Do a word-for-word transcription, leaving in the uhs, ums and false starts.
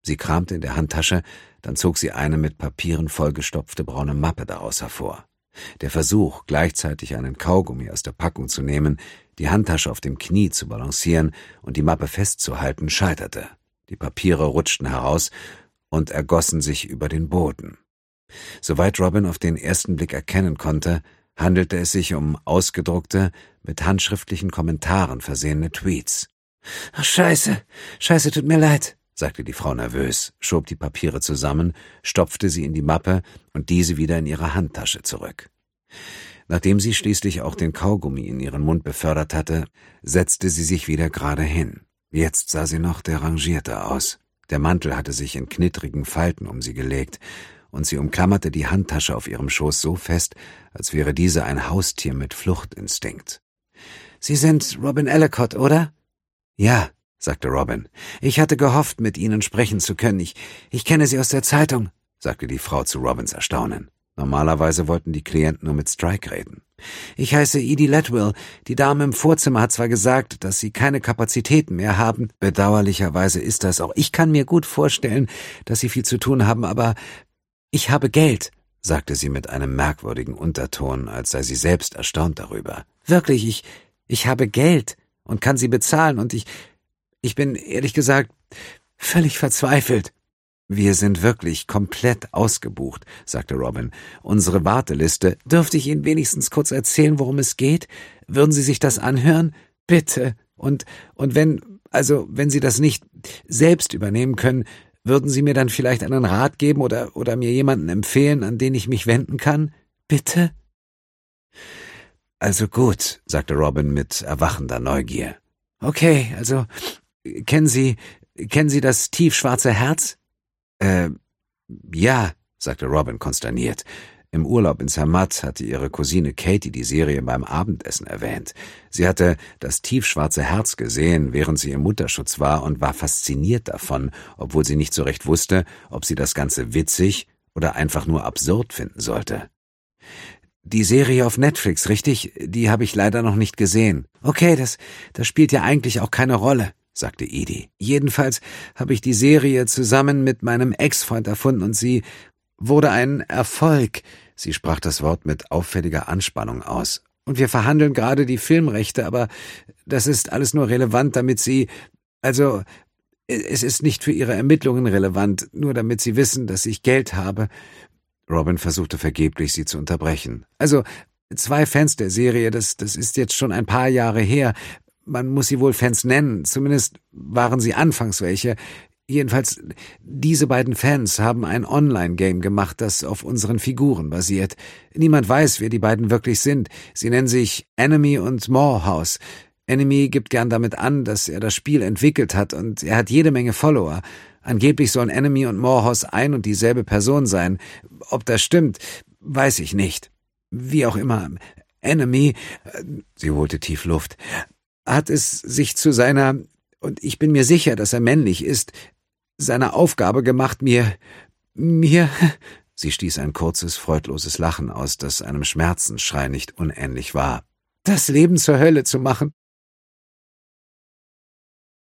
Sie kramte in der Handtasche, dann zog sie eine mit Papieren vollgestopfte braune Mappe daraus hervor. Der Versuch, gleichzeitig einen Kaugummi aus der Packung zu nehmen, die Handtasche auf dem Knie zu balancieren und die Mappe festzuhalten, scheiterte. Die Papiere rutschten heraus und ergossen sich über den Boden. Soweit Robin auf den ersten Blick erkennen konnte, handelte es sich um ausgedruckte, mit handschriftlichen Kommentaren versehene Tweets. »Ach, Scheiße, Scheiße, tut mir leid«, sagte die Frau nervös, schob die Papiere zusammen, stopfte sie in die Mappe und diese wieder in ihre Handtasche zurück. Nachdem sie schließlich auch den Kaugummi in ihren Mund befördert hatte, setzte sie sich wieder gerade hin. Jetzt sah sie noch derangierter aus. Der Mantel hatte sich in knittrigen Falten um sie gelegt, und sie umklammerte die Handtasche auf ihrem Schoß so fest, als wäre diese ein Haustier mit Fluchtinstinkt. »Sie sind Robin Ellacott, oder?« »Ja«, sagte Robin. »Ich hatte gehofft, mit Ihnen sprechen zu können. Ich, ich kenne Sie aus der Zeitung«, sagte die Frau zu Robins Erstaunen. Normalerweise wollten die Klienten nur mit Strike reden. »Ich heiße Edie Ledwell. Die Dame im Vorzimmer hat zwar gesagt, dass Sie keine Kapazitäten mehr haben. Bedauerlicherweise ist das auch. Ich kann mir gut vorstellen, dass Sie viel zu tun haben, aber ich habe Geld«, sagte sie mit einem merkwürdigen Unterton, als sei sie selbst erstaunt darüber. »Wirklich, ich, ich habe Geld und kann Sie bezahlen und ich, ich bin, ehrlich gesagt, völlig verzweifelt.« »Wir sind wirklich komplett ausgebucht«, sagte Robin. »Unsere Warteliste, dürfte ich Ihnen wenigstens kurz erzählen, worum es geht? Würden Sie sich das anhören? Bitte. Und, und wenn, also, wenn Sie das nicht selbst übernehmen können, würden Sie mir dann vielleicht einen Rat geben oder, oder mir jemanden empfehlen, an den ich mich wenden kann? Bitte?« »Also gut«, sagte Robin mit erwachender Neugier. »Okay, also, kennen Sie, kennen Sie das tiefschwarze Herz?« »Äh, ja«, sagte Robin konsterniert. Im Urlaub in Zermatt hatte ihre Cousine Katie die Serie beim Abendessen erwähnt. Sie hatte das tiefschwarze Herz gesehen, während sie im Mutterschutz war, und war fasziniert davon, obwohl sie nicht so recht wusste, ob sie das Ganze witzig oder einfach nur absurd finden sollte. »Die Serie auf Netflix, richtig? Die habe ich leider noch nicht gesehen.« »Okay, das, das spielt ja eigentlich auch keine Rolle«, sagte Edie. »Jedenfalls habe ich die Serie zusammen mit meinem Ex-Freund erfunden und sie wurde ein Erfolg.« Sie sprach das Wort mit auffälliger Anspannung aus. »Und wir verhandeln gerade die Filmrechte, aber das ist alles nur relevant, damit Sie, also, es ist nicht für Ihre Ermittlungen relevant, nur damit Sie wissen, dass ich Geld habe.« Robin versuchte vergeblich, sie zu unterbrechen. »Also, zwei Fans der Serie, das, das ist jetzt schon ein paar Jahre her. Man muss sie wohl Fans nennen, zumindest waren sie anfangs welche. Jedenfalls, diese beiden Fans haben ein Online-Game gemacht, das auf unseren Figuren basiert. Niemand weiß, wer die beiden wirklich sind. Sie nennen sich Enemy und Morehouse. Enemy gibt gern damit an, dass er das Spiel entwickelt hat, und er hat jede Menge Follower. Angeblich sollen Enemy und Morehouse ein und dieselbe Person sein. Ob das stimmt, weiß ich nicht. Wie auch immer, Enemy, sie holte tief Luft, hat es sich zu seiner, und ich bin mir sicher, dass er männlich ist, seiner Aufgabe gemacht, mir, mir, sie stieß ein kurzes, freudloses Lachen aus, das einem Schmerzensschrei nicht unähnlich war, das Leben zur Hölle zu machen.